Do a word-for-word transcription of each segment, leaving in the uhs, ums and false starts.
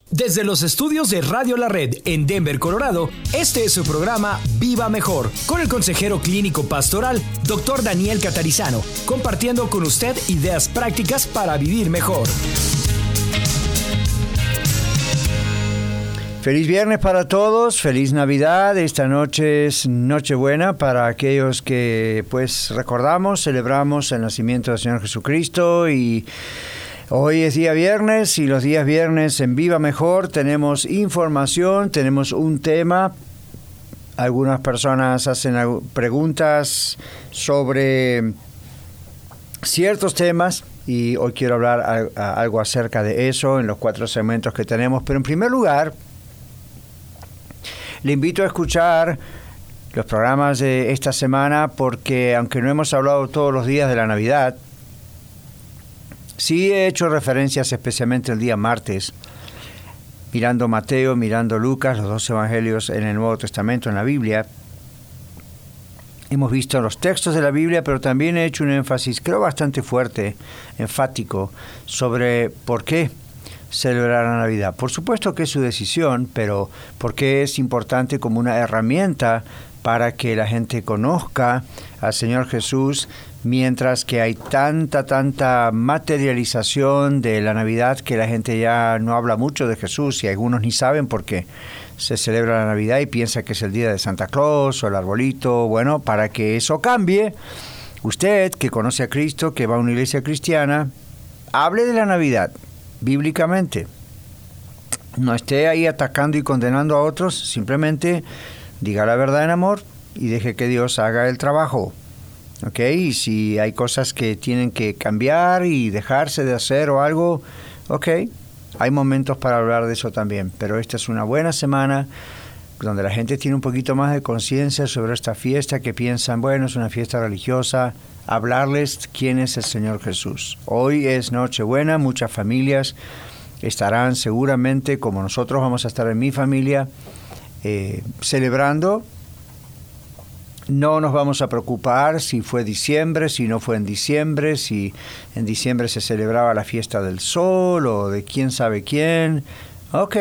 Desde los estudios de Radio La Red en Denver, Colorado, este es su programa Viva Mejor, con el consejero clínico pastoral, doctor Daniel Catarizano, compartiendo con usted ideas prácticas para vivir mejor. Feliz viernes para todos, feliz Navidad. Esta noche es Nochebuena para aquellos que pues recordamos, celebramos el nacimiento del Señor Jesucristo, y hoy es día viernes, y los días viernes en Viva Mejor tenemos información, tenemos un tema. Algunas personas hacen preguntas sobre ciertos temas y hoy quiero hablar algo acerca de eso en los cuatro segmentos que tenemos. Pero en primer lugar, le invito a escuchar los programas de esta semana, porque aunque no hemos hablado todos los días de la Navidad, sí he hecho referencias especialmente el día martes, mirando Mateo, mirando Lucas, los dos evangelios en el Nuevo Testamento, en la Biblia. Hemos visto los textos de la Biblia, pero también he hecho un énfasis, creo bastante fuerte, enfático, sobre por qué celebrar la Navidad. Por supuesto que es su decisión, pero por qué es importante como una herramienta para que la gente conozca al Señor Jesús, mientras que hay tanta, tanta materialización de la Navidad que la gente ya no habla mucho de Jesús, y algunos ni saben por qué se celebra la Navidad y piensa que es el día de Santa Claus o el arbolito. Bueno, para que eso cambie, usted que conoce a Cristo, que va a una iglesia cristiana, hable de la Navidad bíblicamente. No esté ahí atacando y condenando a otros, simplemente diga la verdad en amor y deje que Dios haga el trabajo. ¿Ok? Y si hay cosas que tienen que cambiar y dejarse de hacer o algo, ok, hay momentos para hablar de eso también. Pero esta es una buena semana donde la gente tiene un poquito más de conciencia sobre esta fiesta, que piensan, bueno, es una fiesta religiosa. Hablarles quién es el Señor Jesús. Hoy es Nochebuena, muchas familias estarán seguramente, como nosotros vamos a estar en mi familia, eh, celebrando. No nos vamos a preocupar si fue diciembre, si no fue en diciembre, si en diciembre se celebraba la fiesta del sol o de quién sabe quién. Ok.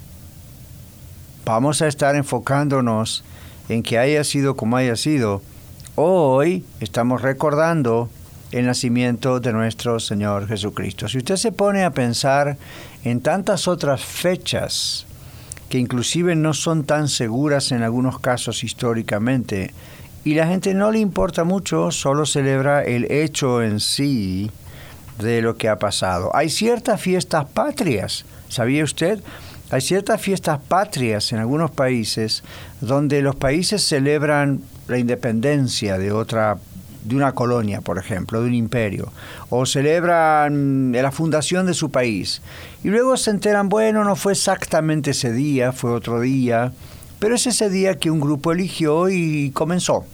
Vamos a estar enfocándonos en que haya sido como haya sido. Hoy estamos recordando el nacimiento de nuestro Señor Jesucristo. Si usted se pone a pensar en tantas otras fechas que inclusive no son tan seguras en algunos casos históricamente, y la gente no le importa mucho, solo celebra el hecho en sí de lo que ha pasado. Hay ciertas fiestas patrias, ¿sabía usted? Hay ciertas fiestas patrias en algunos países donde los países celebran la independencia de otra, de una colonia, por ejemplo, de un imperio, o celebran la fundación de su país, y luego se enteran, bueno, no fue exactamente ese día, fue otro día, pero es ese día que un grupo eligió y comenzó.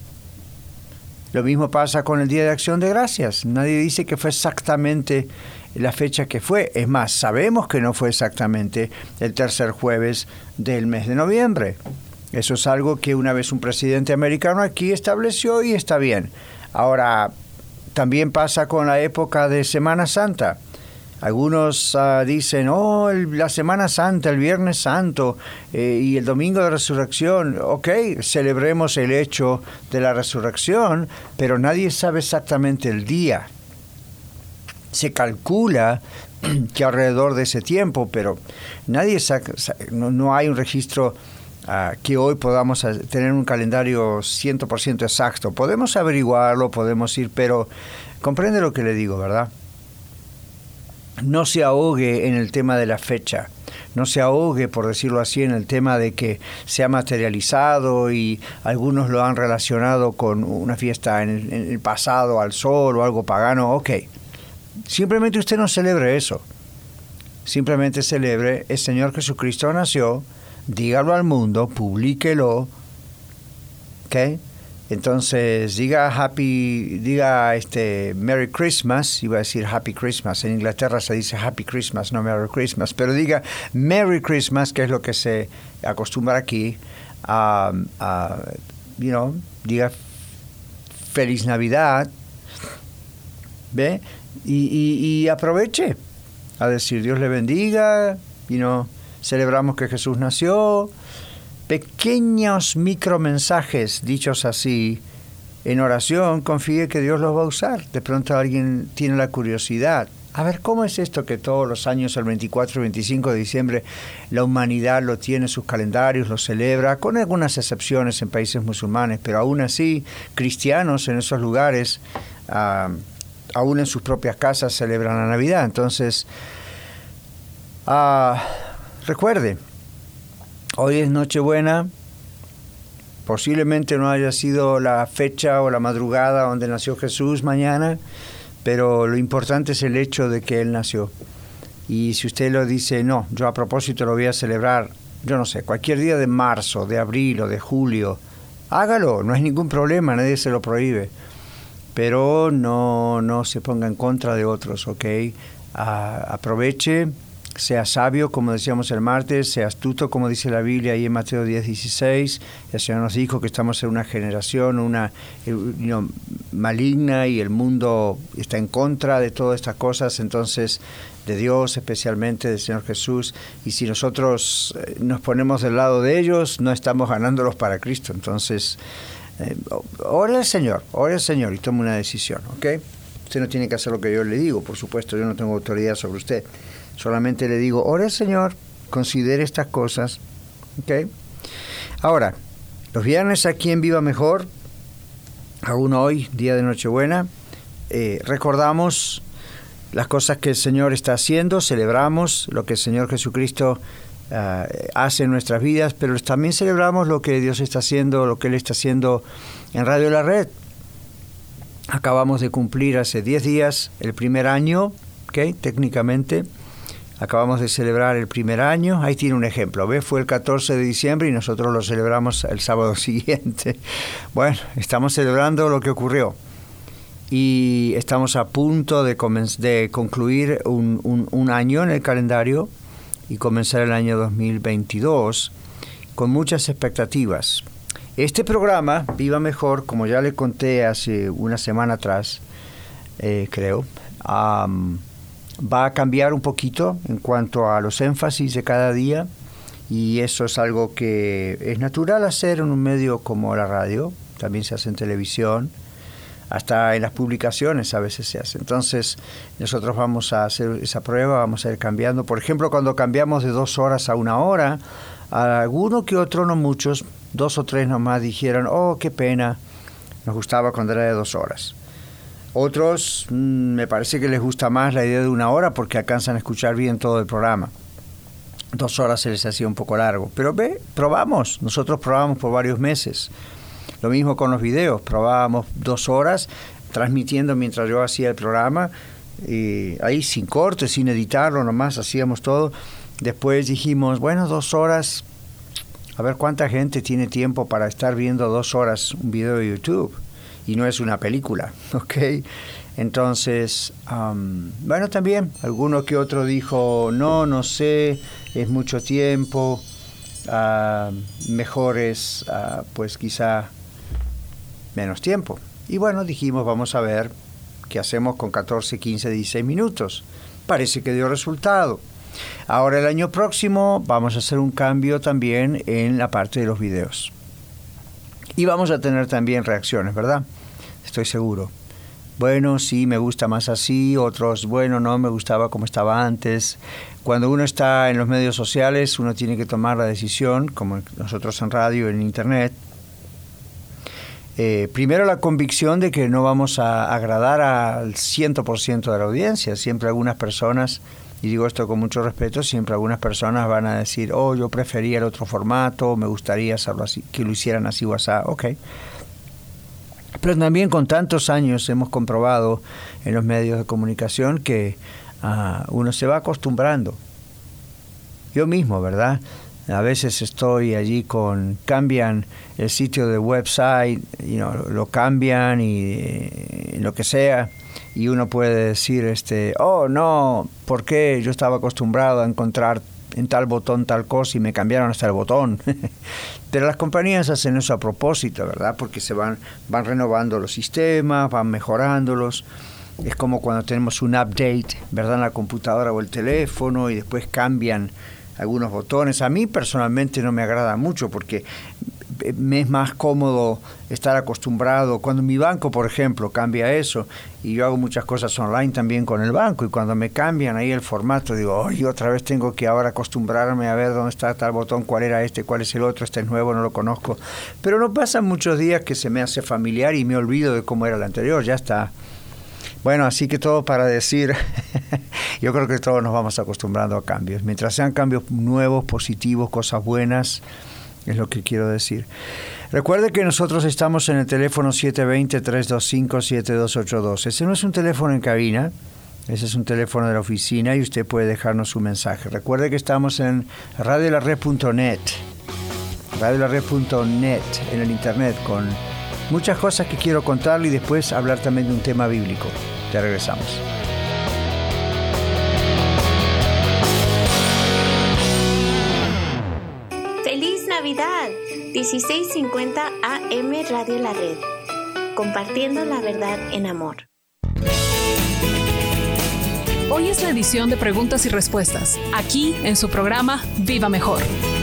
Lo mismo pasa con el Día de Acción de Gracias. Nadie dice que fue exactamente la fecha que fue. Es más, sabemos que no fue exactamente el tercer jueves del mes de noviembre. Eso es algo que una vez un presidente americano aquí estableció y está bien. Ahora, también pasa con la época de Semana Santa. Algunos uh, dicen, oh, el, la Semana Santa, el Viernes Santo eh, y el Domingo de Resurrección. Ok, celebremos el hecho de la resurrección, pero nadie sabe exactamente el día. Se calcula que alrededor de ese tiempo, pero nadie saca, no, no hay un registro uh, que hoy podamos tener un calendario cien por ciento exacto. Podemos averiguarlo, podemos ir, pero comprende lo que le digo, ¿verdad? No se ahogue en el tema de la fecha, no se ahogue, por decirlo así, en el tema de que se ha materializado y algunos lo han relacionado con una fiesta en el, en el pasado al sol o algo pagano. Ok, simplemente usted no celebre eso, simplemente celebre el Señor Jesucristo nació, dígalo al mundo, publíquelo, ok. Entonces, diga happy, diga este Merry Christmas, iba a decir Happy Christmas. En Inglaterra se dice Happy Christmas, no Merry Christmas, pero diga Merry Christmas, que es lo que se acostumbra aquí. Um, uh, you know, diga Feliz Navidad, ¿ve? Y, y, y aproveche a decir Dios le bendiga, you know, celebramos que Jesús nació. Pequeños micromensajes dichos así, en oración, confíe que Dios los va a usar. De pronto alguien tiene la curiosidad. A ver, ¿cómo es esto que todos los años, el veinticuatro y veinticinco de diciembre, la humanidad lo tiene en sus calendarios, lo celebra, con algunas excepciones en países musulmanes, pero aún así, cristianos en esos lugares, uh, aún en sus propias casas, celebran la Navidad? Entonces, uh, recuerde, hoy es Nochebuena. Posiblemente no haya sido la fecha o la madrugada donde nació Jesús mañana, pero lo importante es el hecho de que Él nació. Y si usted lo dice, no, yo a propósito lo voy a celebrar, yo no sé, cualquier día de marzo, de abril o de julio, hágalo, no hay ningún problema, nadie se lo prohíbe. Pero no, no se ponga en contra de otros, ¿ok? A, aproveche, sea sabio, como decíamos el martes, sea astuto, como dice la Biblia ahí en Mateo diez, dieciséis. El Señor nos dijo que estamos en una generación una you know, maligna y el mundo está en contra de todas estas cosas, entonces, de Dios, especialmente del Señor Jesús. Y si nosotros nos ponemos del lado de ellos, no estamos ganándolos para Cristo. Entonces, eh, ore al Señor, ore al Señor y tome una decisión, ¿ok? Usted no tiene que hacer lo que yo le digo, por supuesto, yo no tengo autoridad sobre usted. Solamente le digo, ore al Señor, considere estas cosas, ¿ok? Ahora, los viernes aquí en Viva Mejor, aún hoy, día de Nochebuena, eh, recordamos las cosas que el Señor está haciendo, celebramos lo que el Señor Jesucristo uh, hace en nuestras vidas, pero también celebramos lo que Dios está haciendo, lo que Él está haciendo en Radio La Red. Acabamos de cumplir hace diez días el primer año, ¿ok? Técnicamente. Acabamos de celebrar el primer año. Ahí tiene un ejemplo. ¿Ve? Fue el catorce de diciembre y nosotros lo celebramos el sábado siguiente. Bueno, estamos celebrando lo que ocurrió. Y estamos a punto de, de concluir un, un, un año en el calendario y comenzar el año dos mil veintidós con muchas expectativas. Este programa, Viva Mejor, como ya le conté hace una semana atrás, eh, creo, um, va a cambiar un poquito en cuanto a los énfasis de cada día, y eso es algo que es natural hacer en un medio como la radio, también se hace en televisión, hasta en las publicaciones a veces se hace. Entonces nosotros vamos a hacer esa prueba, vamos a ir cambiando. Por ejemplo, cuando cambiamos de dos horas a una hora, alguno que otro, no muchos, dos o tres nomás dijeron, oh, qué pena, nos gustaba cuando era de dos horas. Otros, mmm, me parece que les gusta más la idea de una hora porque alcanzan a escuchar bien todo el programa. Dos horas se les hacía un poco largo. Pero ve, probamos. Nosotros probamos por varios meses. Lo mismo con los videos. Probábamos dos horas transmitiendo mientras yo hacía el programa. Y ahí sin corte, sin editarlo, nomás hacíamos todo. Después dijimos, bueno, dos horas. A ver cuánta gente tiene tiempo para estar viendo dos horas un video de YouTube. Y no es una película, ¿ok? Entonces, um, bueno, también alguno que otro dijo, no, no sé, es mucho tiempo, uh, mejor es, uh, pues quizá menos tiempo. Y bueno, dijimos, vamos a ver qué hacemos con catorce, quince, dieciséis minutos. Parece que dio resultado. Ahora el año próximo vamos a hacer un cambio también en la parte de los videos. Y vamos a tener también reacciones, ¿verdad? Estoy seguro. Bueno, sí, me gusta más así. Otros, bueno, no, me gustaba como estaba antes. Cuando uno está en los medios sociales, uno tiene que tomar la decisión, como nosotros en radio, en internet. Eh, primero, la convicción de que no vamos a agradar al cien por ciento de la audiencia. Siempre algunas personas, y digo esto con mucho respeto, siempre algunas personas van a decir, oh, yo prefería el otro formato, me gustaría hacerlo así, que lo hicieran así o así. Ok. Pero también con tantos años hemos comprobado en los medios de comunicación que uh, uno se va acostumbrando. Yo mismo, ¿verdad? A veces estoy allí con, cambian el sitio de website, you know, lo cambian y eh, lo que sea, y uno puede decir, este, oh no, ¿por qué? Yo estaba acostumbrado a encontrar en tal botón tal cosa y me cambiaron hasta el botón. Pero las compañías hacen eso a propósito, ¿verdad? Porque se van, van renovando los sistemas, van mejorándolos. Es como cuando tenemos un update, ¿verdad? En la computadora o el teléfono, y después cambian algunos botones. A mí personalmente no me agrada mucho porque me es más cómodo estar acostumbrado. Cuando mi banco, por ejemplo, cambia eso, y yo hago muchas cosas online también con el banco, y cuando me cambian ahí el formato, digo, oye, otra vez tengo que ahora acostumbrarme a ver dónde está tal botón, cuál era este, cuál es el otro, este es nuevo, no lo conozco. Pero no pasan muchos días que se me hace familiar y me olvido de cómo era el anterior, ya está. Bueno, así que todo para decir, yo creo que todos nos vamos acostumbrando a cambios. Mientras sean cambios nuevos, positivos, cosas buenas, es lo que quiero decir. Recuerde que nosotros estamos en el teléfono siete dos cero, tres dos cinco, siete dos ocho dos. Ese no es un teléfono en cabina, ese es un teléfono de la oficina y usted puede dejarnos su mensaje. Recuerde que estamos en radio la red punto net, radio la red punto net, en el internet, con muchas cosas que quiero contarle y después hablar también de un tema bíblico. Ya regresamos. Navidad, dieciséis cincuenta A M Radio La Red, compartiendo la verdad en amor. Hoy es la edición de preguntas y respuestas, aquí en su programa Viva Mejor.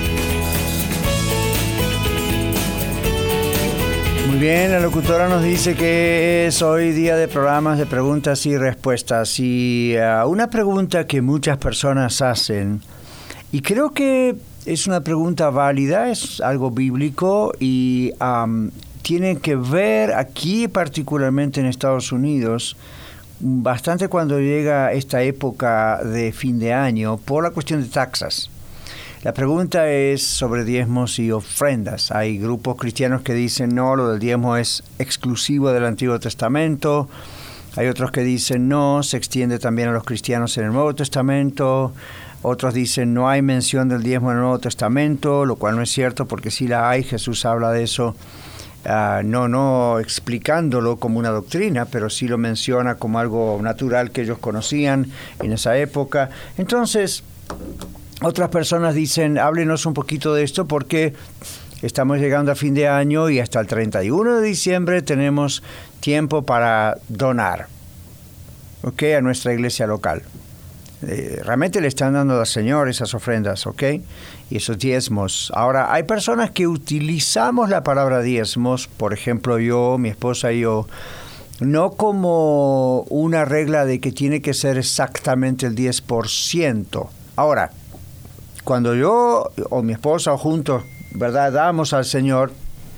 Muy bien, la locutora nos dice que es hoy día de programas de preguntas y respuestas. Y uh, una pregunta que muchas personas hacen, y creo que es una pregunta válida, es algo bíblico y um, tiene que ver aquí, particularmente en Estados Unidos, bastante cuando llega esta época de fin de año, por la cuestión de taxas. La pregunta es sobre diezmos y ofrendas. Hay grupos cristianos que dicen, no, lo del diezmo es exclusivo del Antiguo Testamento. Hay otros que dicen, no, se extiende también a los cristianos en el Nuevo Testamento. Otros dicen, no hay mención del diezmo en el Nuevo Testamento, lo cual no es cierto porque sí la hay. Jesús habla de eso, uh, no, no explicándolo como una doctrina, pero sí lo menciona como algo natural que ellos conocían en esa época. Entonces, otras personas dicen, háblenos un poquito de esto porque estamos llegando a fin de año y hasta el treinta y uno de diciembre tenemos tiempo para donar, ¿ok?, a nuestra iglesia local. Eh, realmente le están dando al Señor esas ofrendas, ¿ok?, y esos diezmos. Ahora, hay personas que utilizamos la palabra diezmos, por ejemplo yo, mi esposa y yo, no como una regla de que tiene que ser exactamente el diez por ciento. Ahora, cuando yo o mi esposa o juntos, ¿verdad?, damos al Señor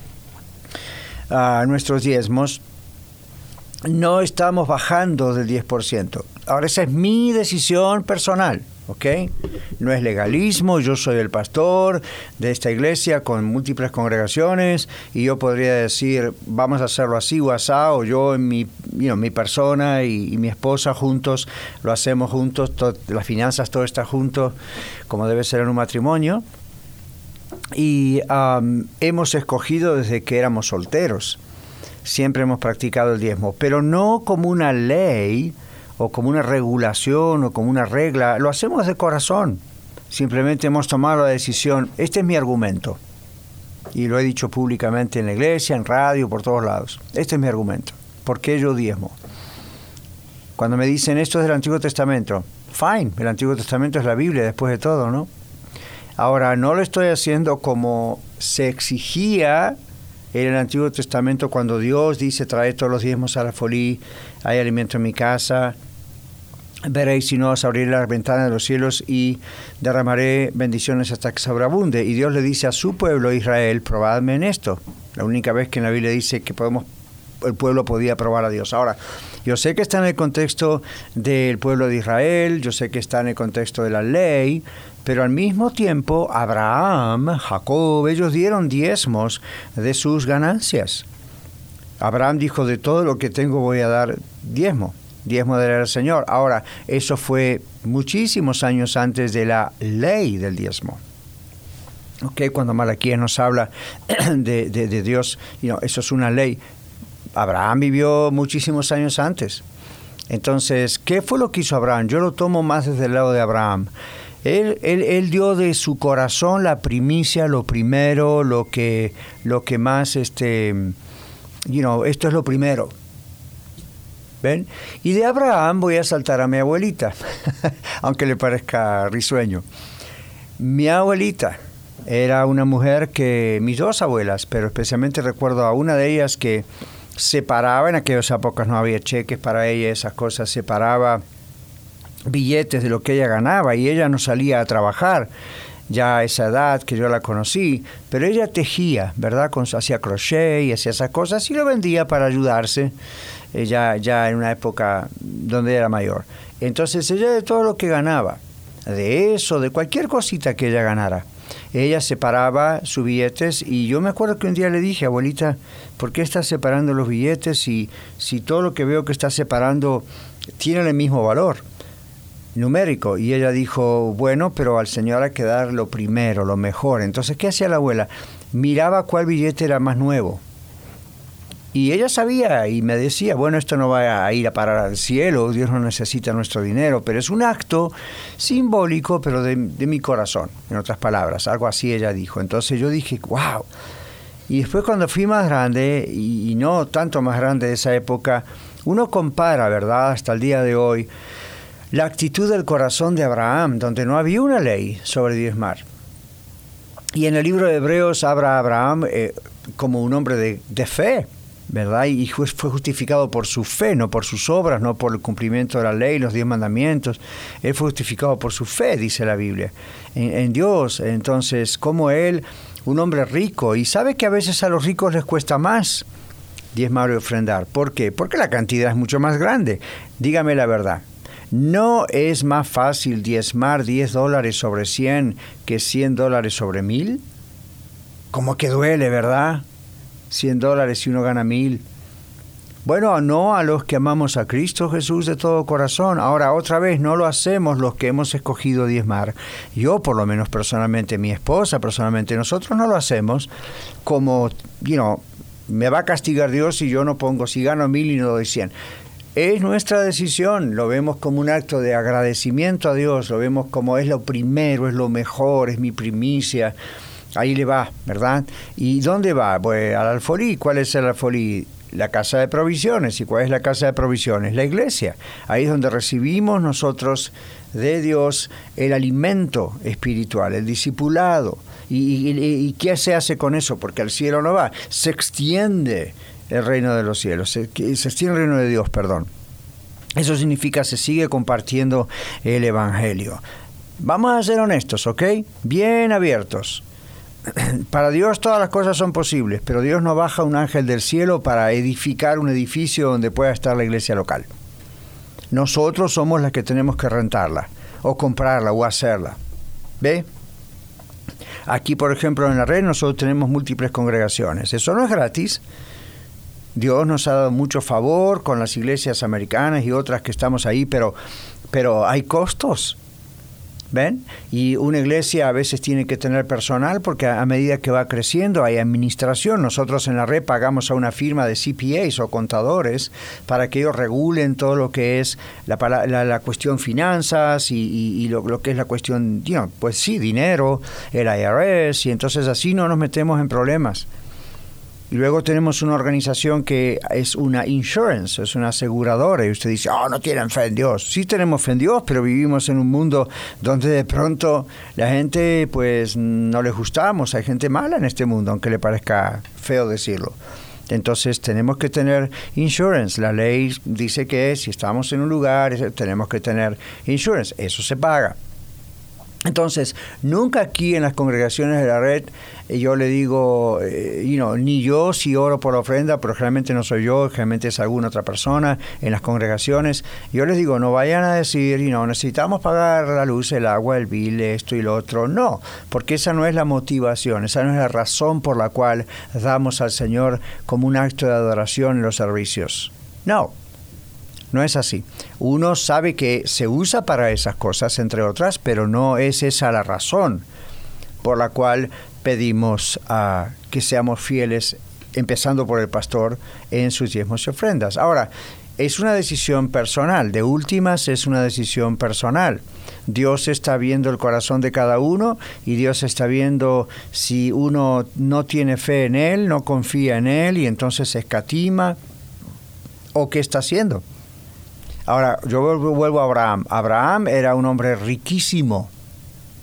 uh, nuestros diezmos, no estamos bajando del diez por ciento. Ahora, esa es mi decisión personal, ¿ok? No es legalismo, yo soy el pastor de esta iglesia con múltiples congregaciones y yo podría decir, vamos a hacerlo así o asá, o yo en mi, you know, mi persona y, y mi esposa juntos, lo hacemos juntos, to, las finanzas, todo está junto, como debe ser en un matrimonio. Y um, hemos escogido desde que éramos solteros. Siempre hemos practicado el diezmo, pero no como una ley o como una regulación o como una regla. Lo hacemos de corazón. Simplemente hemos tomado la decisión. Este es mi argumento. Y lo he dicho públicamente en la iglesia, en radio, por todos lados. Este es mi argumento. ¿Por qué yo diezmo? Cuando me dicen esto es del Antiguo Testamento, fine, el Antiguo Testamento es la Biblia después de todo, ¿no? Ahora, no lo estoy haciendo como se exigía en el Antiguo Testamento cuando Dios dice, trae todos los diezmos a la folí, hay alimento en mi casa, veréis si no os abriré las ventanas de los cielos y derramaré bendiciones hasta que sobreabunde. Y Dios le dice a su pueblo Israel, probadme en esto. La única vez que en la Biblia dice que podemos, el pueblo podía probar a Dios. Ahora, yo sé que está en el contexto del pueblo de Israel, yo sé que está en el contexto de la ley, pero al mismo tiempo Abraham, Jacob, ellos dieron diezmos de sus ganancias. Abraham dijo, de todo lo que tengo voy a dar diezmo, diezmo del Señor. Ahora, eso fue muchísimos años antes de la ley del diezmo. Okay, cuando Malaquías nos habla de, de, de Dios, you know, eso es una ley. Abraham vivió muchísimos años antes. Entonces, ¿qué fue lo que hizo Abraham? Yo lo tomo más desde el lado de Abraham. Él, él, él dio de su corazón la primicia, lo primero, lo que, lo que más, este, you know, esto es lo primero. ¿Ven? Y de Abraham voy a saltar a mi abuelita, aunque le parezca risueño. Mi abuelita era una mujer que, mis dos abuelas, pero especialmente recuerdo a una de ellas que separaba, en aquellas épocas no había cheques para ella, esas cosas, separaba billetes de lo que ella ganaba y ella no salía a trabajar ya a esa edad que yo la conocí, pero ella tejía, ¿verdad? Con, hacía crochet y hacía esas cosas y lo vendía para ayudarse, eh, ya, ya en una época donde era mayor. Entonces ella, de todo lo que ganaba, de eso, de cualquier cosita que ella ganara, ella separaba sus billetes y yo me acuerdo que un día le dije, abuelita, ¿por qué estás separando los billetes si, si todo lo que veo que estás separando tiene el mismo valor numérico? Y ella dijo, bueno, pero al Señor hay que dar lo primero, lo mejor. Entonces, ¿qué hacía la abuela? Miraba cuál billete era más nuevo. Y ella sabía y me decía, bueno, esto no va a ir a parar al cielo, Dios no necesita nuestro dinero, pero es un acto simbólico, pero de, de mi corazón, en otras palabras, algo así ella dijo. Entonces yo dije, wow. Y después cuando fui más grande, y, y no tanto más grande de esa época, uno compara, ¿verdad?, hasta el día de hoy, la actitud del corazón de Abraham, donde no había una ley sobre diezmar. Y en el libro de Hebreos habla a Abraham eh, como un hombre de, de fe, ¿verdad? Y fue justificado por su fe, no por sus obras, no por el cumplimiento de la ley, los diez mandamientos. Él fue justificado por su fe, dice la Biblia, en, en Dios. Entonces, como él, un hombre rico, y sabe que a veces a los ricos les cuesta más diezmar y ofrendar. ¿Por qué? Porque la cantidad es mucho más grande. Dígame la verdad. ¿No es más fácil diezmar diez dólares sobre cien que cien dólares sobre mil? Como que duele, ¿verdad? cien dólares si uno gana mil. Bueno, no a los que amamos a Cristo Jesús de todo corazón. Ahora, otra vez, no lo hacemos los que hemos escogido diezmar. Yo, por lo menos personalmente, mi esposa, personalmente, nosotros no lo hacemos como, you know, me va a castigar Dios si yo no pongo, si gano mil y no doy cien. Es nuestra decisión, lo vemos como un acto de agradecimiento a Dios, lo vemos como es lo primero, es lo mejor, es mi primicia. Ahí le va, ¿verdad? ¿Y dónde va? Pues al alfolí. ¿Cuál es el alfolí? La casa de provisiones. ¿Y cuál es la casa de provisiones? La iglesia. Ahí es donde recibimos nosotros de Dios el alimento espiritual, el discipulado. ¿Y, y, y qué se hace con eso? Porque al cielo no va. Se extiende el reino de los cielos. Se, se extiende el reino de Dios, perdón. Eso significa se sigue compartiendo el evangelio. Vamos a ser honestos, ¿ok? Bien abiertos. Para Dios todas las cosas son posibles, pero Dios no baja un ángel del cielo para edificar un edificio donde pueda estar la iglesia local. Nosotros somos las que tenemos que rentarla, o comprarla, o hacerla. ¿Ve? Aquí, por ejemplo, en la red nosotros tenemos múltiples congregaciones. Eso no es gratis. Dios nos ha dado mucho favor con las iglesias americanas y otras que estamos ahí, pero, pero hay costos. ¿Ven? Y una iglesia a veces tiene que tener personal porque a medida que va creciendo hay administración. Nosotros en la red pagamos a una firma de C P As o contadores para que ellos regulen todo lo que es la, la, la cuestión finanzas y, y, y lo, lo que es la cuestión, you know, pues sí, dinero, el I R S, y entonces así no nos metemos en problemas. Y luego tenemos una organización que es una insurance, es una aseguradora, y usted dice, oh, no tienen fe en Dios. Sí tenemos fe en Dios, pero vivimos en un mundo donde de pronto la gente, pues, no les gustamos. Hay gente mala en este mundo, aunque le parezca feo decirlo. Entonces tenemos que tener insurance. La ley dice que si estamos en un lugar, tenemos que tener insurance. Eso se paga. Entonces, nunca aquí en las congregaciones de la red eh, yo le digo, eh, you know, ni yo si oro por la ofrenda, pero generalmente no soy yo, generalmente es alguna otra persona en las congregaciones. Yo les digo, no vayan a decir, you know, necesitamos pagar la luz, el agua, el bill, esto y lo otro. No, porque esa no es la motivación, esa no es la razón por la cual damos al Señor como un acto de adoración en los servicios. No. No es así. Uno sabe que se usa para esas cosas, entre otras, pero no es esa la razón por la cual pedimos uh, que seamos fieles, empezando por el pastor, en sus diezmos y ofrendas. Ahora, es una decisión personal. De últimas, es una decisión personal. Dios está viendo el corazón de cada uno y Dios está viendo si uno no tiene fe en Él, no confía en Él y entonces escatima, o qué está haciendo. Ahora, yo vuelvo a Abraham. Abraham era un hombre riquísimo.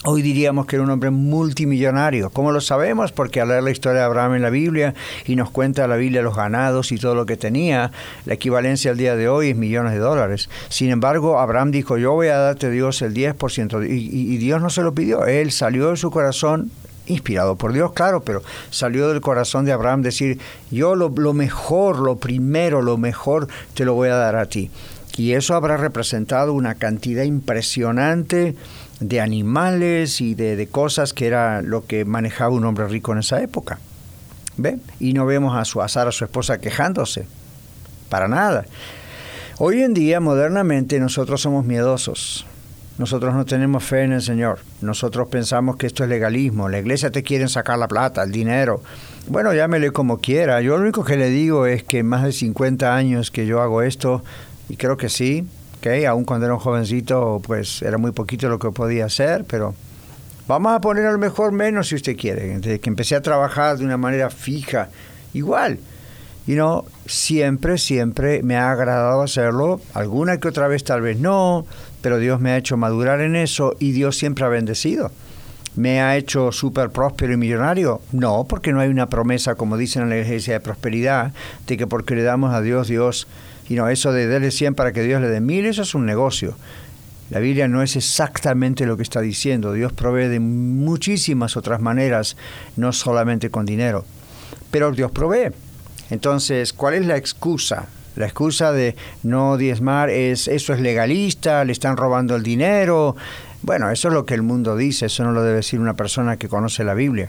Hoy diríamos que era un hombre multimillonario. ¿Cómo lo sabemos? Porque al leer la historia de Abraham en la Biblia y nos cuenta la Biblia los ganados y todo lo que tenía, la equivalencia al día de hoy es millones de dólares. Sin embargo, Abraham dijo, yo voy a darte a Dios el diez por ciento. Y, y, y Dios no se lo pidió. Él salió de su corazón, inspirado por Dios, claro, pero salió del corazón de Abraham decir, yo lo, lo mejor, lo primero, lo mejor te lo voy a dar a ti. Y eso habrá representado una cantidad impresionante de animales y de, de cosas que era lo que manejaba un hombre rico en esa época. ¿Ve? Y no vemos a su a Sara, a su esposa, quejándose. Para nada. Hoy en día, modernamente, nosotros somos miedosos. Nosotros no tenemos fe en el Señor. Nosotros pensamos que esto es legalismo. La iglesia te quiere sacar la plata, el dinero. Bueno, llámele como quiera. Yo lo único que le digo es que más de cincuenta años que yo hago esto, y creo que sí, okay, aún cuando era un jovencito, pues era muy poquito lo que podía hacer, pero vamos a poner a lo mejor menos si usted quiere. Desde que empecé a trabajar de una manera fija, igual. Y no, siempre, siempre me ha agradado hacerlo. Alguna que otra vez tal vez no, pero Dios me ha hecho madurar en eso y Dios siempre ha bendecido. ¿Me ha hecho súper próspero y millonario? No, porque no hay una promesa, como dicen en la iglesia de prosperidad, de que porque le damos a Dios, Dios... Y no, eso de darle cien para que Dios le dé mil, eso es un negocio. La Biblia no es exactamente lo que está diciendo. Dios provee de muchísimas otras maneras, no solamente con dinero. Pero Dios provee. Entonces, ¿cuál es la excusa? La excusa de no diezmar es, eso es legalista, le están robando el dinero. Bueno, eso es lo que el mundo dice, eso no lo debe decir una persona que conoce la Biblia.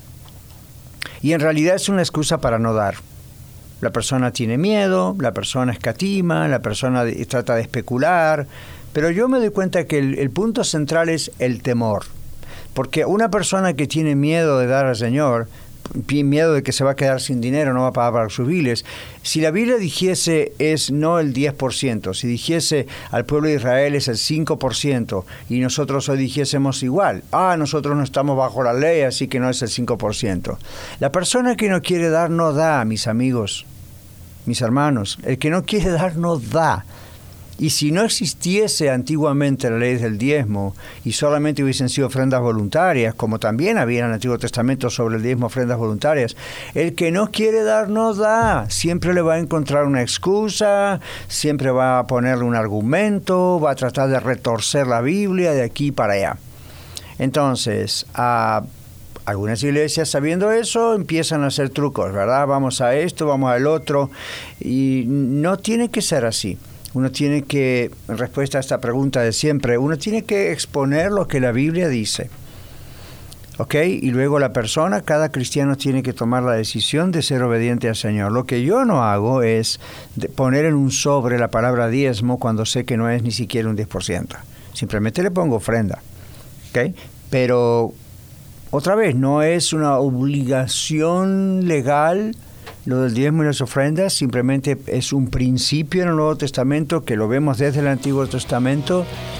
Y en realidad es una excusa para no dar. La persona tiene miedo, la persona escatima, la persona de, trata de especular, pero yo me doy cuenta que el, el punto central es el temor. Porque una persona que tiene miedo de dar al Señor, miedo de que se va a quedar sin dinero, no va a pagar sus biles, si la Biblia dijese es no el diez por ciento, si dijese al pueblo de Israel es el cinco por ciento y nosotros hoy dijésemos igual, ah, nosotros no estamos bajo la ley, así que no es el cinco por ciento. La persona que no quiere dar no da, mis amigos, mis hermanos. El que no quiere dar no da. Y si no existiese antiguamente la ley del diezmo y solamente hubiesen sido ofrendas voluntarias, como también había en el Antiguo Testamento sobre el diezmo ofrendas voluntarias, el que no quiere dar no da. Siempre le va a encontrar una excusa, siempre va a ponerle un argumento, va a tratar de retorcer la Biblia de aquí para allá. Entonces, a algunas iglesias, sabiendo eso, empiezan a hacer trucos, ¿verdad? Vamos a esto, vamos al otro, y no tiene que ser así. Uno tiene que, en respuesta a esta pregunta de siempre, uno tiene que exponer lo que la Biblia dice. ¿Ok? Y luego la persona, cada cristiano tiene que tomar la decisión de ser obediente al Señor. Lo que yo no hago es poner en un sobre la palabra diezmo cuando sé que no es ni siquiera un diez por ciento. Simplemente le pongo ofrenda. ¿Ok? Pero, otra vez, no es una obligación legal lo del diezmo y las ofrendas, simplemente es un principio en el Nuevo Testamento que lo vemos desde el Antiguo Testamento.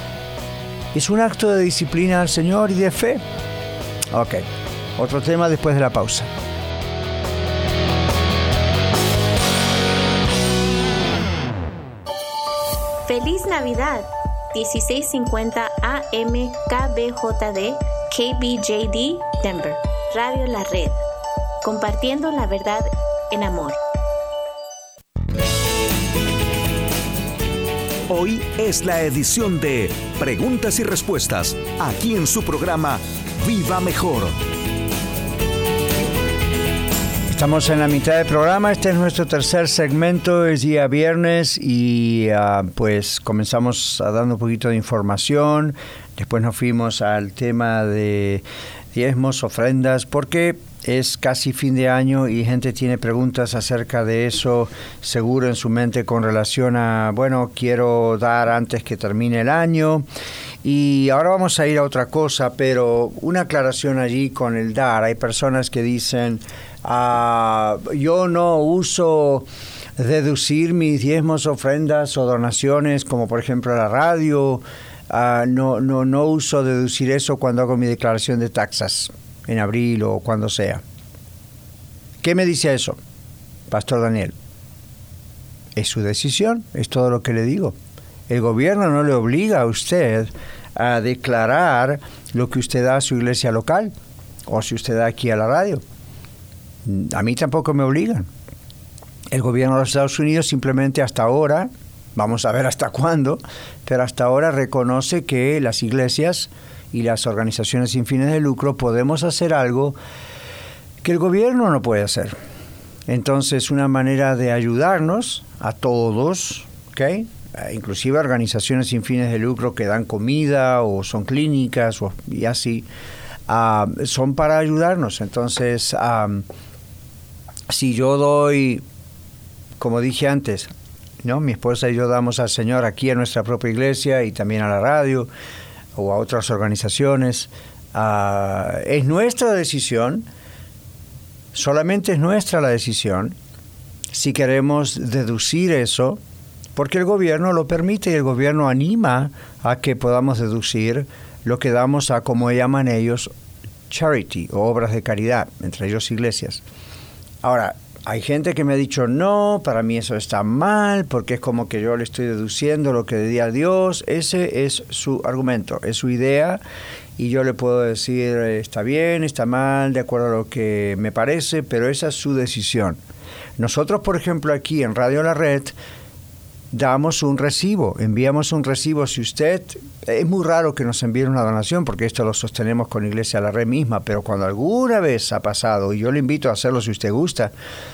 Es un acto de disciplina al Señor y de fe. Ok, otro tema después de la pausa. ¡Feliz Navidad! dieciséis cincuenta A M K B J D K B J D Denver, Radio La Red, compartiendo la verdad en amor. Hoy es la edición de Preguntas y Respuestas, aquí en su programa Viva Mejor. Estamos en la mitad del programa, este es nuestro tercer segmento, es día viernes y uh, pues comenzamos a dando un poquito de información, después nos fuimos al tema de diezmos, ofrendas, porque es casi fin de año y gente tiene preguntas acerca de eso, seguro en su mente con relación a, bueno, quiero dar antes que termine el año. Y ahora vamos a ir a otra cosa, pero una aclaración allí con el dar. Hay personas que dicen, ah, yo no uso deducir mis diezmos, ofrendas o donaciones, como por ejemplo la radio, ah, no, no, no uso deducir eso cuando hago mi declaración de taxas en abril o cuando sea. ¿Qué me dice eso, Pastor Daniel? Es su decisión, es todo lo que le digo. El gobierno no le obliga a usted a declarar lo que usted da a su iglesia local o si usted da aquí a la radio. A mí tampoco me obligan. El gobierno de los Estados Unidos simplemente hasta ahora, vamos a ver hasta cuándo, pero hasta ahora reconoce que las iglesias y las organizaciones sin fines de lucro podemos hacer algo que el gobierno no puede hacer. Entonces, una manera de ayudarnos a todos, ¿ok? Inclusive organizaciones sin fines de lucro que dan comida o son clínicas o, y así, uh, son para ayudarnos. Entonces, um, si yo doy, como dije antes, ¿no? Mi esposa y yo damos al Señor aquí a nuestra propia iglesia y también a la radio o a otras organizaciones, uh, es nuestra decisión, solamente es nuestra la decisión, si queremos deducir eso, porque el gobierno lo permite y el gobierno anima a que podamos deducir lo que damos a, como llaman ellos, charity o obras de caridad, entre ellos iglesias. Ahora, hay gente que me ha dicho, no, para mí eso está mal, porque es como que yo le estoy deduciendo lo que di a Dios. Ese es su argumento, es su idea, y yo le puedo decir, está bien, está mal, de acuerdo a lo que me parece, pero esa es su decisión. Nosotros, por ejemplo, aquí en Radio La Red, damos un recibo, enviamos un recibo. Si usted, es muy raro que nos envíe una donación, porque esto lo sostenemos con Iglesia La Red misma, pero cuando alguna vez ha pasado, y yo le invito a hacerlo si usted gusta,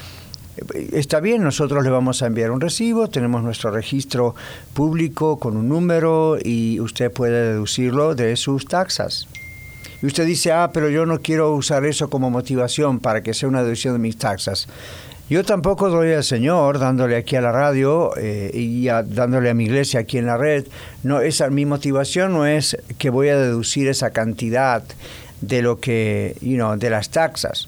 está bien, nosotros le vamos a enviar un recibo, tenemos nuestro registro público con un número y usted puede deducirlo de sus taxas. Y usted dice, ah, pero yo no quiero usar eso como motivación para que sea una deducción de mis taxas. Yo tampoco doy al Señor, dándole aquí a la radio eh, y a, dándole a mi iglesia aquí en la red. No, esa, mi motivación no es que voy a deducir esa cantidad de lo que, you know, de las taxas.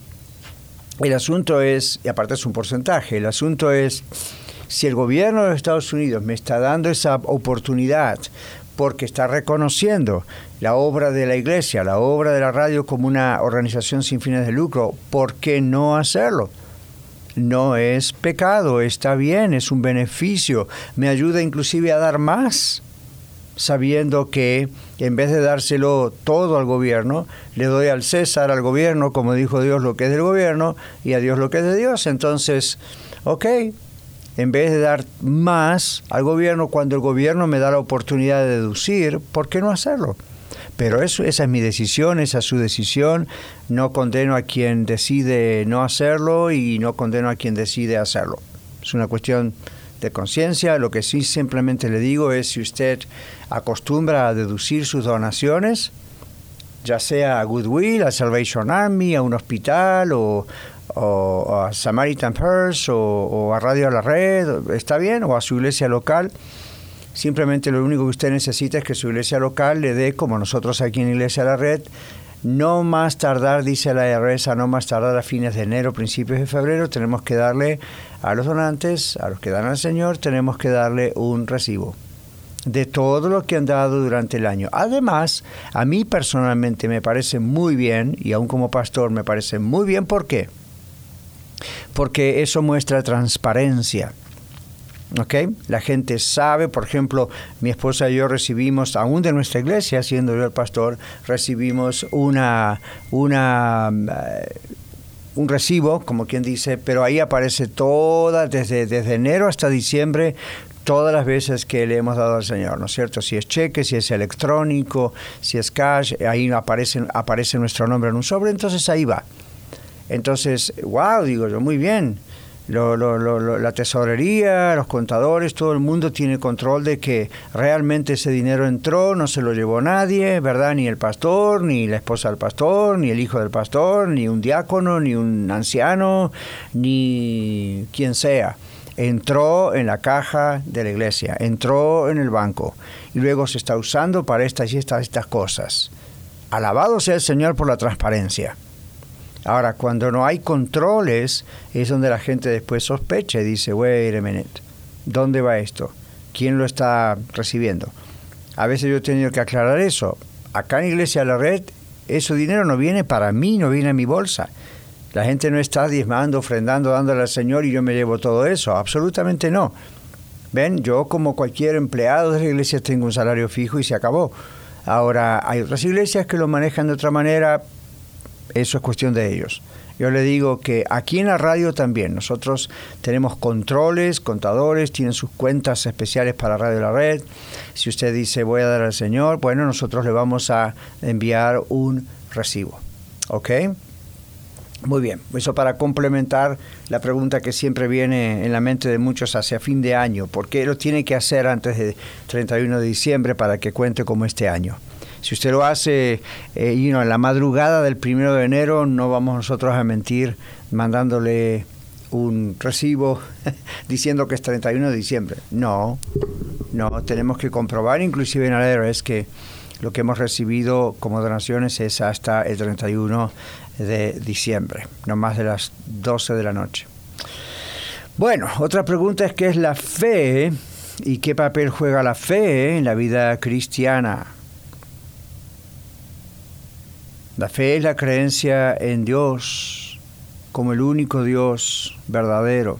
El asunto es, y aparte es un porcentaje, el asunto es si el gobierno de los Estados Unidos me está dando esa oportunidad porque está reconociendo la obra de la iglesia, la obra de la radio como una organización sin fines de lucro, ¿por qué no hacerlo? No es pecado, está bien, es un beneficio. Me ayuda inclusive a dar más, sabiendo que en vez de dárselo todo al gobierno, le doy al César, al gobierno, como dijo Dios, lo que es del gobierno, y a Dios lo que es de Dios. Entonces, ok, en vez de dar más al gobierno, cuando el gobierno me da la oportunidad de deducir, ¿por qué no hacerlo? Pero eso, esa es mi decisión, esa es su decisión. No condeno a quien decide no hacerlo y no condeno a quien decide hacerlo. Es una cuestión de conciencia. Lo que sí simplemente le digo es, si usted acostumbra a deducir sus donaciones, ya sea a Goodwill, a Salvation Army, a un hospital o, o, o a Samaritan Purse o, o a Radio La Red, está bien, o a su iglesia local. Simplemente lo único que usted necesita es que su iglesia local le dé, como nosotros aquí en Iglesia La Red, no más tardar, dice la I R S, no más tardar a fines de enero, principios de febrero, tenemos que darle a los donantes, a los que dan al Señor, tenemos que darle un recibo de todo lo que han dado durante el año. Además, a mí personalmente me parece muy bien, y aún como pastor me parece muy bien, ¿por qué? Porque eso muestra transparencia. ¿Okay? La gente sabe, por ejemplo, mi esposa y yo recibimos, aún de nuestra iglesia, siendo yo el pastor, recibimos una, una, uh, un recibo, como quien dice, pero ahí aparece toda, desde, desde enero hasta diciembre, todas las veces que le hemos dado al Señor, ¿no es cierto? Si es cheque, si es electrónico, si es cash, ahí aparece, aparece nuestro nombre en un sobre, entonces ahí va. Entonces, wow, digo yo, muy bien. Lo, lo, lo, la tesorería, los contadores, todo el mundo tiene control de que realmente ese dinero entró, no se lo llevó nadie, ¿verdad? Ni el pastor, ni la esposa del pastor, ni el hijo del pastor, ni un diácono, ni un anciano, ni quien sea. Entró en la caja de la iglesia, entró en el banco y luego se está usando para estas y estas, estas cosas. Alabado sea el Señor por la transparencia. Ahora, cuando no hay controles, es donde la gente después sospecha y dice, wait a minute, ¿dónde va esto? ¿Quién lo está recibiendo? A veces yo he tenido que aclarar eso. Acá en Iglesia La Red, ese dinero no viene para mí, no viene a mi bolsa. La gente no está diezmando, ofrendando, dándole al Señor y yo me llevo todo eso. Absolutamente no. Ven, yo como cualquier empleado de la iglesia tengo un salario fijo y se acabó. Ahora, hay otras iglesias que lo manejan de otra manera, eso es cuestión de ellos. Yo le digo que aquí en la radio también, nosotros tenemos controles, contadores, tienen sus cuentas especiales para Radio La Red. Si usted dice voy a dar al Señor, bueno, nosotros le vamos a enviar un recibo. ¿Ok? Muy bien, eso para complementar la pregunta que siempre viene en la mente de muchos hacia fin de año. ¿Por qué lo tiene que hacer antes del treinta y uno de diciembre para que cuente como este año? Si usted lo hace eh, you know, en la madrugada del primero de enero, no vamos nosotros a mentir mandándole un recibo diciendo que es treinta y uno de diciembre. No, no, tenemos que comprobar, inclusive en el I R S, que lo que hemos recibido como donaciones es hasta el treinta y uno de diciembre, no más de las doce de la noche. Bueno, otra pregunta es ¿qué es la fe y qué papel juega la fe en la vida cristiana? La fe es la creencia en Dios como el único Dios verdadero.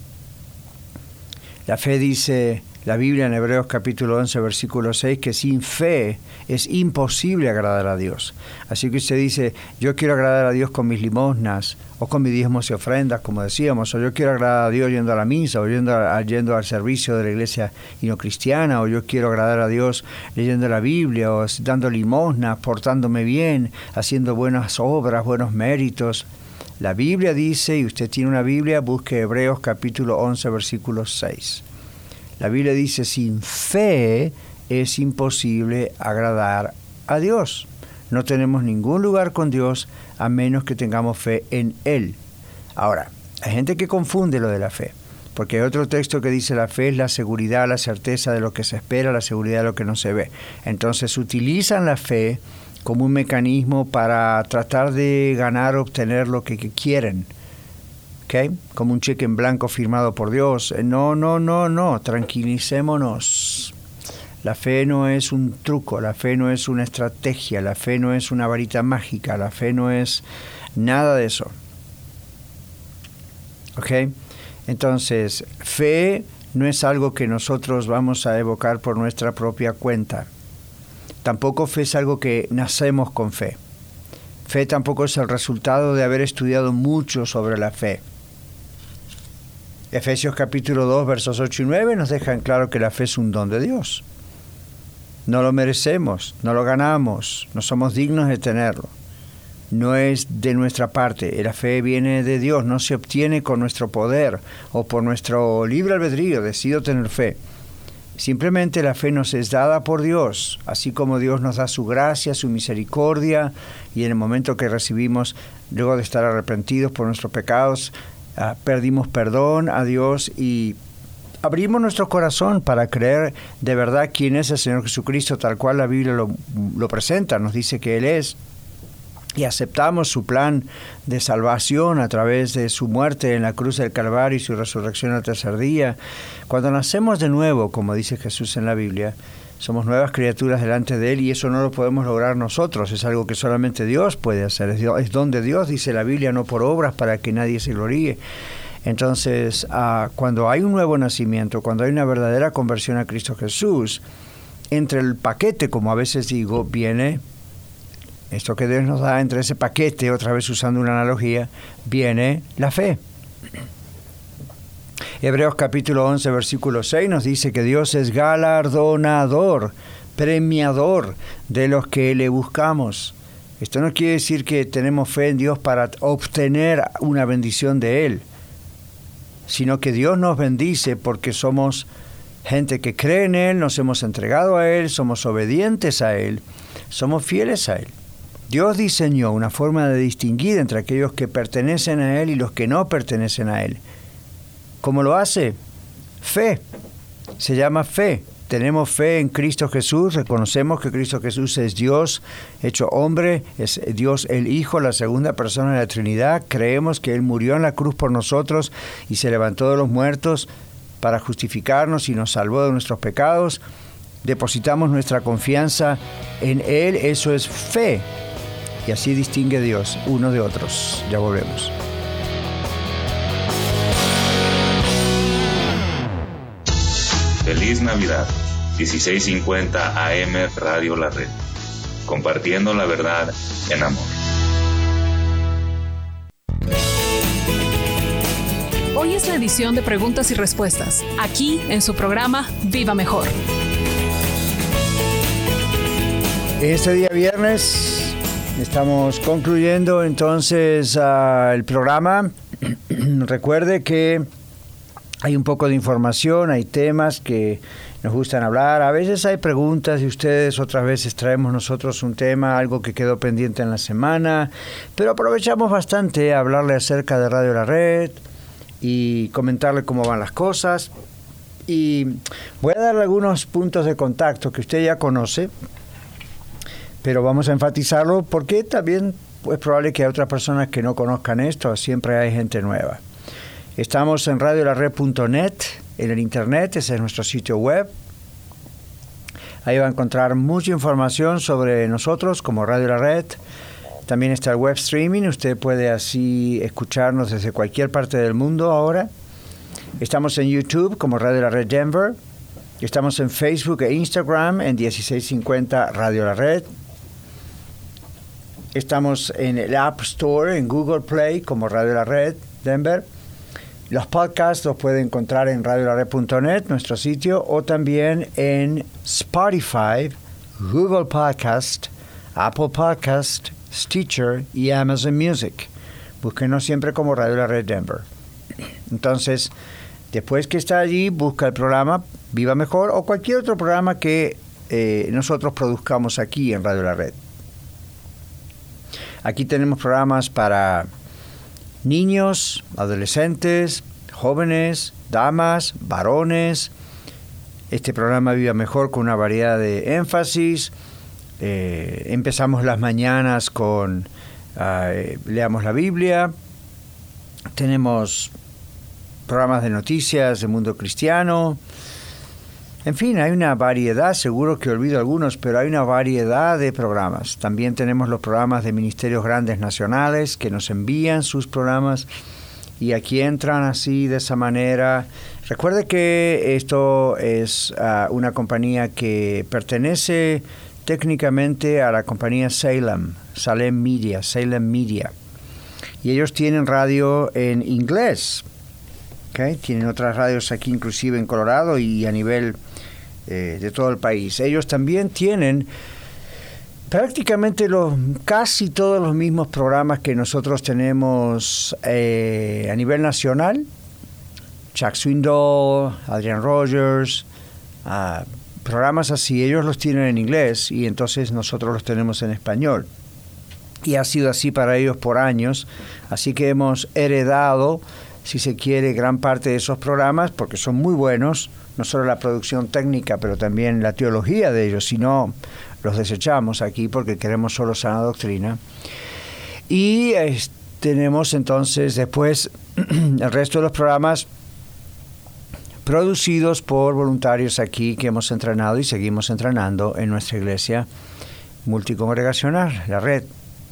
La fe dice la Biblia en Hebreos capítulo once, versículo seis, que sin fe es imposible agradar a Dios. Así que usted dice, yo quiero agradar a Dios con mis limosnas, o con mis diezmos y ofrendas, como decíamos, o yo quiero agradar a Dios yendo a la misa, o yendo, a, yendo al servicio de la iglesia no cristiana, o yo quiero agradar a Dios leyendo la Biblia, o dando limosnas, portándome bien, haciendo buenas obras, buenos méritos. La Biblia dice, y usted tiene una Biblia, busque Hebreos capítulo once, versículo seis. La Biblia dice, sin fe es imposible agradar a Dios. No tenemos ningún lugar con Dios a menos que tengamos fe en Él. Ahora, hay gente que confunde lo de la fe, porque hay otro texto que dice la fe es la seguridad, la certeza de lo que se espera, la seguridad de lo que no se ve. Entonces utilizan la fe como un mecanismo para tratar de ganar o obtener lo que, que quieren. ¿Okay? Como un cheque en blanco firmado por Dios. No, no, no, no, tranquilicémonos. La fe no es un truco, la fe no es una estrategia, la fe no es una varita mágica, la fe no es nada de eso. ¿Ok? Entonces, fe no es algo que nosotros vamos a evocar por nuestra propia cuenta. Tampoco fe es algo que nacemos con fe. Fe tampoco es el resultado de haber estudiado mucho sobre la fe. Efesios capítulo dos, versos ocho y nueve nos dejan claro que la fe es un don de Dios. No lo merecemos, no lo ganamos, no somos dignos de tenerlo. No es de nuestra parte, la fe viene de Dios, no se obtiene con nuestro poder o por nuestro libre albedrío, decido tener fe. Simplemente la fe nos es dada por Dios, así como Dios nos da su gracia, su misericordia, y en el momento que recibimos, luego de estar arrepentidos por nuestros pecados, uh, perdimos perdón a Dios y abrimos nuestro corazón para creer de verdad quién es el Señor Jesucristo, tal cual la Biblia lo, lo presenta, nos dice que Él es, y aceptamos su plan de salvación a través de su muerte en la cruz del Calvario y su resurrección al tercer día. Cuando nacemos de nuevo, como dice Jesús en la Biblia, somos nuevas criaturas delante de Él y eso no lo podemos lograr nosotros, es algo que solamente Dios puede hacer, es, Dios, es don de Dios, dice la Biblia, no por obras para que nadie se gloríe. Entonces, uh, cuando hay un nuevo nacimiento, cuando hay una verdadera conversión a Cristo Jesús, entre el paquete, como a veces digo, viene esto que Dios nos da, entre ese paquete, otra vez usando una analogía, viene la fe. Hebreos capítulo once, versículo seis nos dice que Dios es galardonador, premiador de los que le buscamos. Esto no quiere decir que tenemos fe en Dios para obtener una bendición de Él, sino que Dios nos bendice porque somos gente que cree en Él, nos hemos entregado a Él, somos obedientes a Él, somos fieles a Él. Dios diseñó una forma de distinguir entre aquellos que pertenecen a Él y los que no pertenecen a Él. ¿Cómo lo hace? Fe. Se llama fe. Tenemos fe en Cristo Jesús, reconocemos que Cristo Jesús es Dios hecho hombre, es Dios el Hijo, la segunda persona de la Trinidad. Creemos que Él murió en la cruz por nosotros y se levantó de los muertos para justificarnos y nos salvó de nuestros pecados. Depositamos nuestra confianza en Él, eso es fe. Y así distingue Dios uno de otros. Ya volvemos. Feliz Navidad, dieciséis cincuenta A M Radio La Red. compartiendo la verdad en amor. Hoy es la edición de preguntas y respuestas, aquí en su programa Viva Mejor. Este día viernes estamos concluyendo entonces uh, el programa. Recuerde que hay un poco de información, hay temas que nos gustan hablar. A veces hay preguntas de ustedes, otras veces traemos nosotros un tema, algo que quedó pendiente en la semana. Pero aprovechamos bastante a hablarle acerca de Radio La Red y comentarle cómo van las cosas. Y voy a darle algunos puntos de contacto que usted ya conoce, pero vamos a enfatizarlo porque también es probable que hay otras personas que no conozcan esto, siempre hay gente nueva. Estamos en radio la red punto net, en el internet, ese es nuestro sitio web. Ahí va a encontrar mucha información sobre nosotros como Radio La Red. También está el web streaming, usted puede así escucharnos desde cualquier parte del mundo ahora. Estamos en YouTube como Radio La Red Denver. Estamos en Facebook e Instagram en dieciséis cincuenta Radio La Red. Estamos en el App Store, en Google Play como Radio La Red Denver. Los podcasts los puede encontrar en radio la red punto net, nuestro sitio, o también en Spotify, Google Podcast, Apple Podcast, Stitcher y Amazon Music. Búsquenos siempre como Radio La Red Denver. Entonces, después que está allí, busca el programa Viva Mejor o cualquier otro programa que eh, nosotros produzcamos aquí en Radio La Red. Aquí tenemos programas para niños, adolescentes, jóvenes, damas, varones. Este programa Viva Mejor con una variedad de énfasis. Eh, empezamos las mañanas con uh, Leamos la Biblia. Tenemos programas de noticias del mundo cristiano. En fin, hay una variedad, seguro que olvido algunos, pero hay una variedad de programas. También tenemos los programas de ministerios grandes nacionales que nos envían sus programas y aquí entran así, de esa manera. Recuerde que esto es uh, una compañía que pertenece técnicamente a la compañía Salem, Salem Media, Salem Media. Y ellos tienen radio en inglés. ¿Okay? Tienen otras radios aquí, inclusive en Colorado y a nivel eh, de todo el país. Ellos también tienen prácticamente los, casi todos los mismos programas que nosotros tenemos eh, a nivel nacional. Chuck Swindoll, Adrian Rogers, uh, programas así, ellos los tienen en inglés y entonces nosotros los tenemos en español. Y ha sido así para ellos por años, así que hemos heredado, si se quiere, gran parte de esos programas, porque son muy buenos, no solo la producción técnica, pero también la teología de ellos, si no, los desechamos aquí porque queremos solo sana doctrina. Y eh, tenemos entonces después el resto de los programas producidos por voluntarios aquí que hemos entrenado y seguimos entrenando en nuestra iglesia multicongregacional, La Red.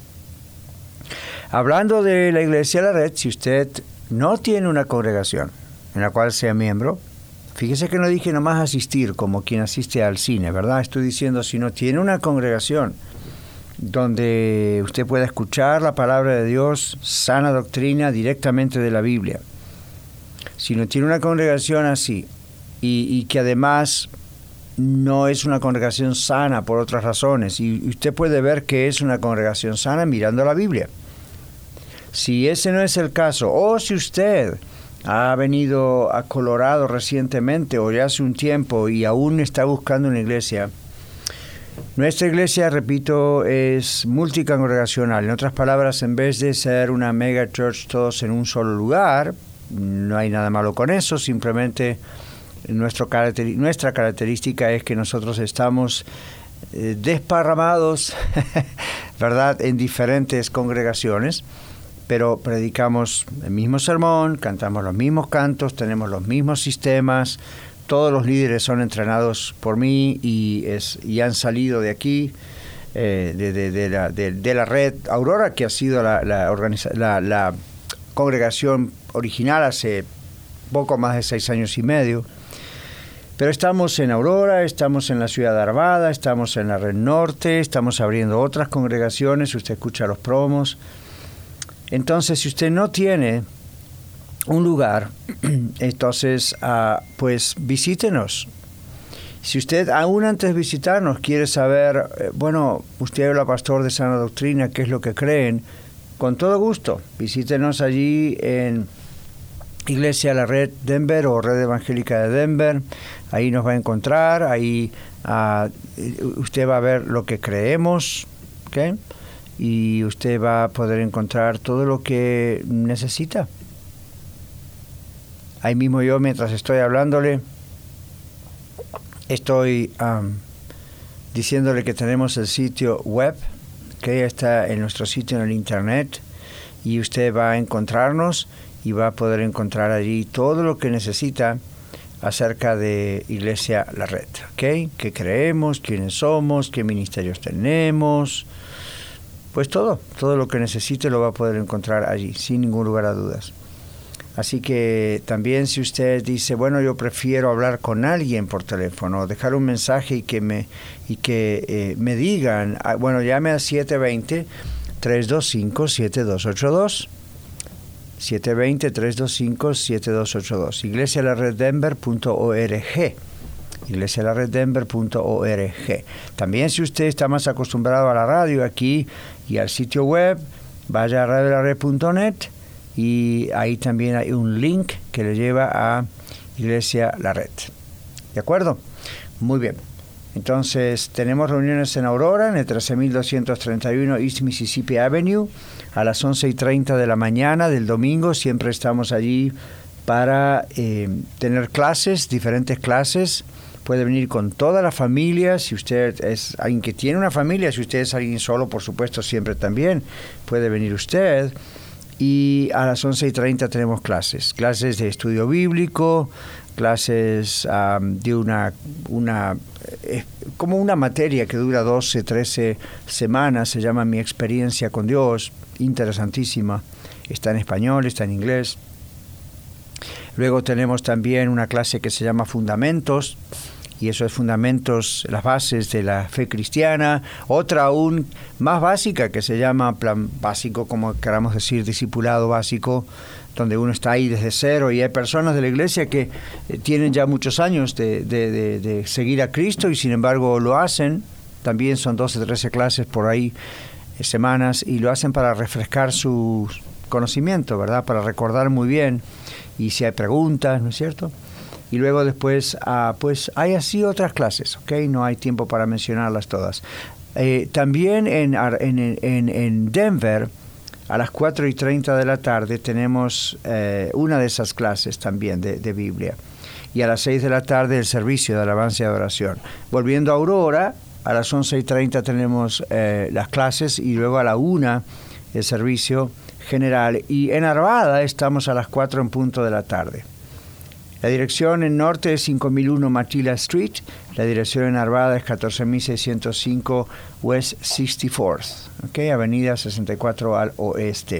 Hablando de la iglesia La Red, si usted no tiene una congregación en la cual sea miembro, fíjese que no dije nomás asistir como quien asiste al cine, ¿verdad? Estoy diciendo si no tiene una congregación donde usted pueda escuchar la palabra de Dios, sana doctrina directamente de la Biblia. Si no tiene una congregación así y, y que además no es una congregación sana por otras razones, y usted puede ver que es una congregación sana mirando la Biblia. Si ese no es el caso, o si usted ha venido a Colorado recientemente o ya hace un tiempo y aún está buscando una iglesia, nuestra iglesia, repito, es multicongregacional. En otras palabras, en vez de ser una mega church todos en un solo lugar, no hay nada malo con eso, simplemente nuestro caracter, nuestra característica es que nosotros estamos eh, desparramados, ¿verdad?, en diferentes congregaciones, pero predicamos el mismo sermón, cantamos los mismos cantos, tenemos los mismos sistemas, todos los líderes son entrenados por mí y, es, y han salido de aquí, eh, de, de, de, la, de, de la red Aurora, que ha sido la, la, organiza, la, la congregación original hace poco más de seis años y medio. Pero estamos en Aurora, estamos en la ciudad de Arvada, estamos en la Red Norte, estamos abriendo otras congregaciones, usted escucha los promos. Entonces, si usted no tiene un lugar, entonces, uh, pues visítenos. Si usted, aún antes de visitarnos, quiere saber, eh, bueno, usted habla, pastor de Sana Doctrina, qué es lo que creen, con todo gusto, visítenos allí en Iglesia La Red Denver o Red Evangélica de Denver. Ahí nos va a encontrar, ahí uh, usted va a ver lo que creemos, ¿ok? Y usted va a poder encontrar todo lo que necesita. Ahí mismo yo, mientras estoy hablándole, estoy um, diciéndole que tenemos el sitio web, que está en nuestro sitio en el internet, y usted va a encontrarnos y va a poder encontrar allí todo lo que necesita acerca de Iglesia La Red, ¿ok? ¿Qué creemos? ¿Quiénes somos? ¿Qué ministerios tenemos? Pues todo, todo lo que necesite lo va a poder encontrar allí, sin ningún lugar a dudas. Así que también si usted dice, bueno, yo prefiero hablar con alguien por teléfono, dejar un mensaje y que me, y que, eh, me digan, bueno, llame a siete dos cero, tres dos cinco, siete dos ocho dos. siete dos cero, tres dos cinco, siete dos ocho dos. iglesia la red denver punto org. iglesia la red denver punto org. También si usted está más acostumbrado a la radio aquí y al sitio web, vaya a radio la red punto net y ahí también hay un link que le lleva a Iglesia La Red. ¿De acuerdo? Muy bien. Entonces, tenemos reuniones en Aurora, en el trece mil doscientos treinta y uno East Mississippi Avenue, a las once y treinta de la mañana del domingo. Siempre estamos allí para eh, tener clases, diferentes clases. Puede venir con toda la familia, si usted es alguien que tiene una familia, si usted es alguien solo, por supuesto, siempre también puede venir usted. Y a las once y treinta tenemos clases, clases de estudio bíblico, clases um, de una, una eh, como una materia que dura doce, trece semanas, se llama Mi Experiencia con Dios, interesantísima, está en español, está en inglés. Luego tenemos también una clase que se llama Fundamentos, y eso es Fundamentos, las bases de la fe cristiana. Otra aún más básica que se llama plan básico, como queramos decir, discipulado básico, donde uno está ahí desde cero, y hay personas de la iglesia que eh, tienen ya muchos años de, de, de, de seguir a Cristo y sin embargo lo hacen. También son doce, trece clases por ahí, eh, semanas, y lo hacen para refrescar su conocimiento, ¿verdad? Para recordar muy bien, y si hay preguntas, ¿no es cierto? Y luego después, uh, pues hay así otras clases, ¿ok? No hay tiempo para mencionarlas todas. Eh, también en, en, en, en Denver, a las cuatro y treinta de la tarde, tenemos eh, una de esas clases también de, de Biblia. Y a las seis de la tarde, el servicio de alabanza y adoración. Volviendo a Aurora, a las once y treinta tenemos eh, las clases, y luego a la una el servicio general. Y en Arvada estamos a las cuatro en punto de la tarde. La dirección en norte es cinco mil uno Matilla Street. La dirección en Arvada es catorce mil seiscientos cinco West sesenta y cuatro, ¿okay? Avenida sesenta y cuatro al oeste.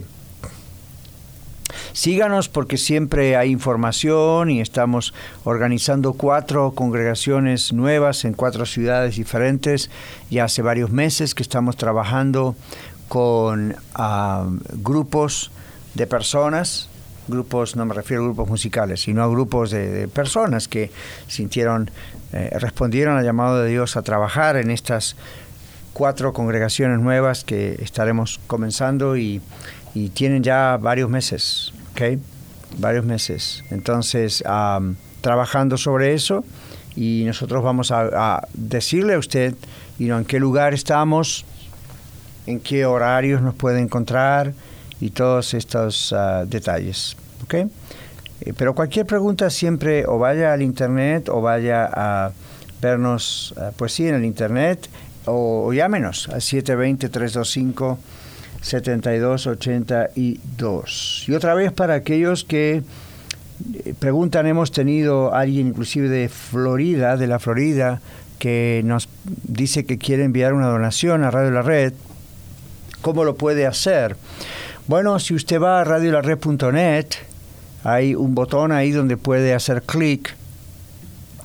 Síganos porque siempre hay información y estamos organizando cuatro congregaciones nuevas en cuatro ciudades diferentes. Ya hace varios meses que estamos trabajando con uh, grupos de personas. Grupos, no me refiero a grupos musicales, sino a grupos de, de personas que sintieron, eh, respondieron al llamado de Dios a trabajar en estas cuatro congregaciones nuevas que estaremos comenzando y, y tienen ya varios meses, ¿ok? Varios meses. Entonces, um, trabajando sobre eso, y nosotros vamos a, a decirle a usted, you know, en qué lugar estamos, en qué horarios nos puede encontrar, y todos estos uh, detalles, ¿ok? Eh, pero cualquier pregunta siempre o vaya al internet o vaya a vernos, uh, pues sí, en el internet, o, o llámenos al siete dos cero, tres dos cinco, siete dos ocho dos. Y otra vez, para aquellos que eh, preguntan, hemos tenido a alguien inclusive de Florida, de la Florida, que nos dice que quiere enviar una donación a Radio La Red. ¿Cómo lo puede hacer? Bueno, si usted va a radio la red punto net, hay un botón ahí donde puede hacer clic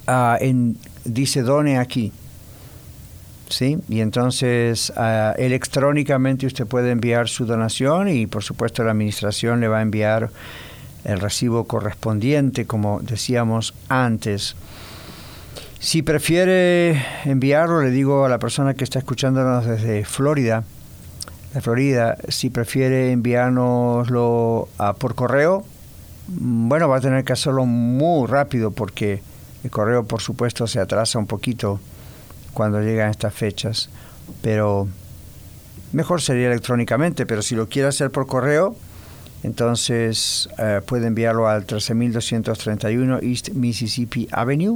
uh, en, dice done aquí. ¿Sí? Y entonces uh, electrónicamente usted puede enviar su donación y por supuesto la administración le va a enviar el recibo correspondiente, como decíamos antes. Si prefiere enviarlo, le digo a la persona que está escuchándonos desde Florida, de Florida, si prefiere enviárnoslo uh, por correo, bueno, va a tener que hacerlo muy rápido porque el correo, por supuesto, se atrasa un poquito cuando llegan estas fechas, pero mejor sería electrónicamente. Pero si lo quiere hacer por correo, entonces uh, puede enviarlo al trece mil doscientos treinta y uno East Mississippi Avenue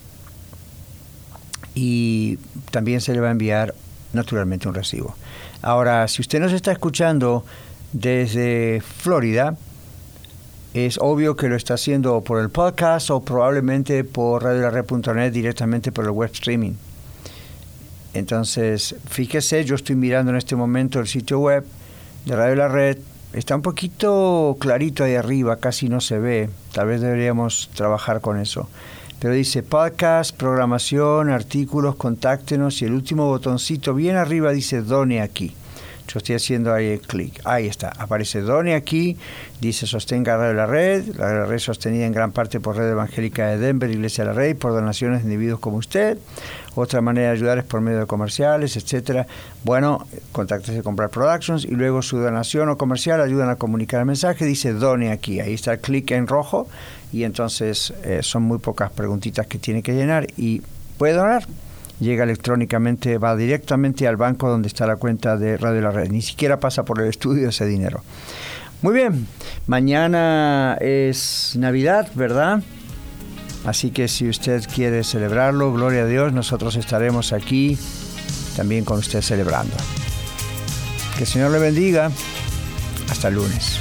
y también se le va a enviar naturalmente un recibo. Ahora, si usted nos está escuchando desde Florida, es obvio que lo está haciendo por el podcast o probablemente por radio la red punto net directamente por el web streaming. Entonces, fíjese, yo estoy mirando en este momento el sitio web de Radio La Red. Está un poquito clarito ahí arriba, casi no se ve. Tal vez deberíamos trabajar con eso. Pero dice podcast, programación, artículos, contáctenos y el último botoncito bien arriba dice done aquí. Yo estoy haciendo ahí el clic. Ahí está. Aparece done aquí. Dice sostenga Radio La Red. La red sostenida en gran parte por Red Evangélica de Denver, Iglesia de la Red, por donaciones de individuos como usted. Otra manera de ayudar es por medio de comerciales, etcétera. Bueno, contáctese con Brad Productions y luego su donación o comercial ayudan a comunicar el mensaje. Dice done aquí. Ahí está el clic en rojo y entonces eh, son muy pocas preguntitas que tiene que llenar y puede donar. Llega electrónicamente, va directamente al banco donde está la cuenta de Radio La Red. Ni siquiera pasa por el estudio ese dinero. Muy bien, mañana es Navidad, ¿verdad? Así que si usted quiere celebrarlo, gloria a Dios, nosotros estaremos aquí también con usted celebrando. Que el Señor le bendiga. Hasta el lunes.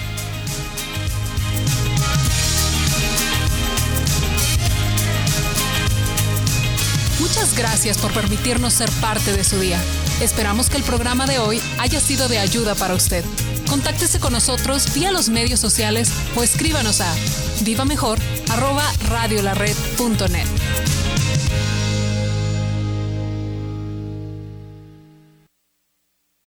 Muchas gracias por permitirnos ser parte de su día. Esperamos que el programa de hoy haya sido de ayuda para usted. Contáctese con nosotros vía los medios sociales o escríbanos a vivamejor arroba radiolared punto net.